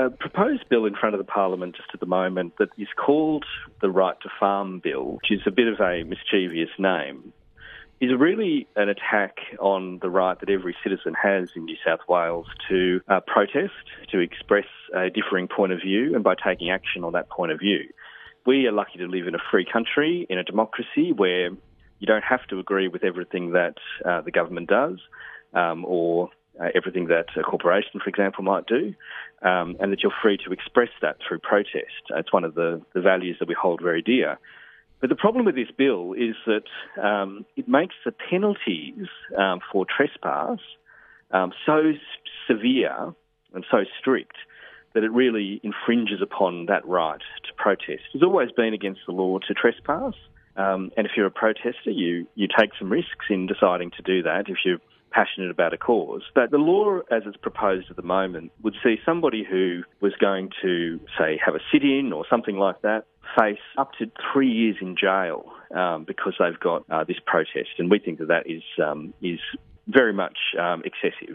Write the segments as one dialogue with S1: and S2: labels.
S1: a proposed bill in front of the Parliament just at the moment that is called the Right to Farm Bill, which is a bit of a mischievous name, is really an attack on the right that every citizen has in New South Wales to protest, to express a differing point of view, and by taking action on that point of view. We are lucky to live in a free country, in a democracy where you don't have to agree with everything that the government does or everything that a corporation, for example, might do, and that you're free to express that through protest. It's one of the values that we hold very dear. But the problem with this bill is that it makes the penalties for trespass so severe and so strict that it really infringes upon that right to protest. It's always been against the law to trespass, and if you're a protester, you take some risks in deciding to do that if you're passionate about a cause. But the law, as it's proposed at the moment, would see somebody who was going to, say, have a sit-in or something like that, face up to 3 years in jail because they've got this protest. And we think that is very much excessive.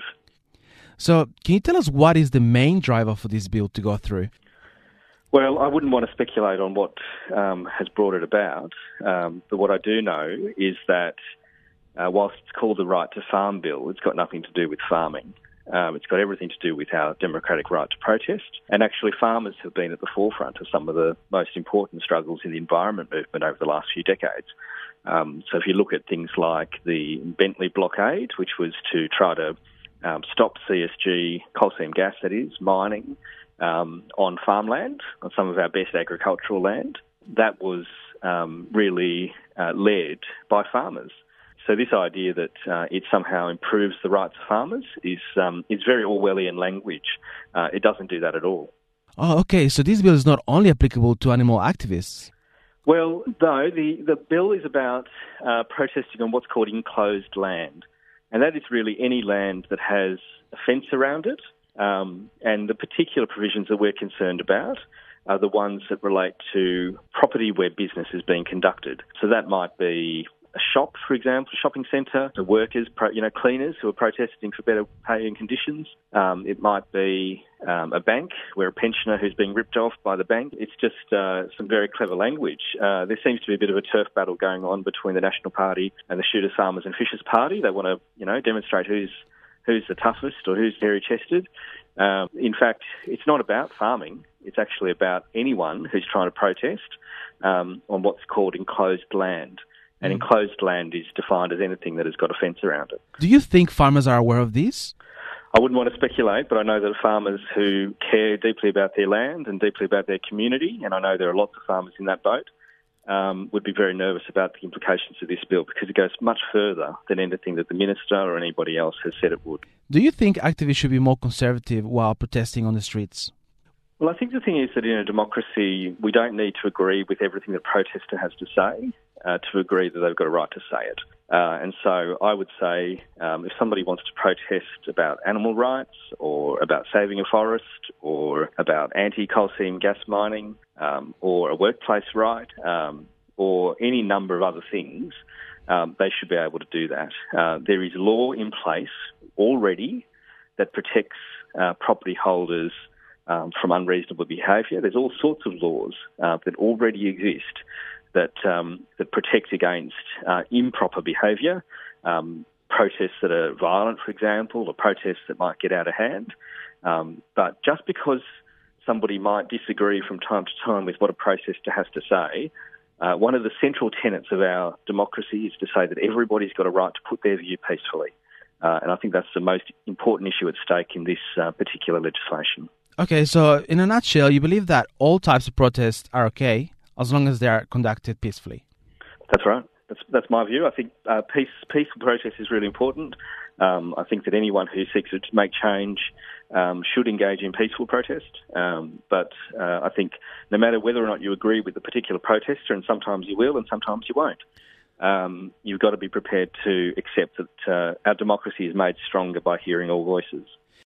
S2: So can you tell us what is the main driver for this bill to go through?
S1: Well, I wouldn't want to speculate on what has brought it about, but what I do know is that whilst it's called the Right to Farm Bill, it's got nothing to do with farming. It's got everything to do with our democratic right to protest. And actually, farmers have been at the forefront of some of the most important struggles in the environment movement over the last few decades. So if you look at things like the Bentley blockade, which was to try to stop CSG, coal seam gas that is, mining on farmland, on some of our best agricultural land, that was really led by farmers. So this idea that it somehow improves the rights of farmers is very Orwellian language. It doesn't do that at all.
S2: Oh, okay. So this bill is not only applicable to animal activists.
S1: Well, no. The bill is about protesting on what's called enclosed land. And that is really any land that has a fence around it. And the particular provisions that we're concerned about are the ones that relate to property where business is being conducted. So that might be a shop, for example, a shopping centre, the workers, cleaners who are protesting for better pay and conditions. It might be a bank where a pensioner who's being ripped off by the bank. It's just some very clever language. There seems to be a bit of a turf battle going on between the National Party and the Shooters, Farmers and Fishers Party. They want to, demonstrate who's the toughest or who's hairy-chested. In fact, it's not about farming. It's actually about anyone who's trying to protest on what's called enclosed land. And enclosed land is defined as anything that has got a fence around it.
S2: Do you think farmers are aware of this?
S1: I wouldn't want to speculate, but I know that farmers who care deeply about their land and deeply about their community, and I know there are lots of farmers in that boat, would be very nervous about the implications of this bill because it goes much further than anything that the minister or anybody else has said it would.
S2: Do you think activists should be more conservative while protesting on the streets?
S1: Well, I think the thing is that in a democracy, we don't need to agree with everything the protester has to say to agree that they've got a right to say it. And so I would say if somebody wants to protest about animal rights or about saving a forest or about anti-coal seam gas mining or a workplace right or any number of other things, they should be able to do that. There is law in place already that protects property holders from unreasonable behaviour. There's all sorts of laws that already exist that protect against improper behaviour, protests that are violent, for example, or protests that might get out of hand. But just because somebody might disagree from time to time with what a protester has to say, one of the central tenets of our democracy is to say that everybody's got a right to put their view peacefully. And I think that's the most important issue at stake in this particular legislation.
S2: Okay, so in a nutshell, you believe that all types of protests are okay as long as they are conducted peacefully?
S1: That's right. That's my view. I think peaceful protest is really important. I think that anyone who seeks to make change should engage in peaceful protest. But I think no matter whether or not you agree with the particular protester, and sometimes you will and sometimes you won't, you've got to be prepared to accept that our democracy is made stronger by hearing all voices.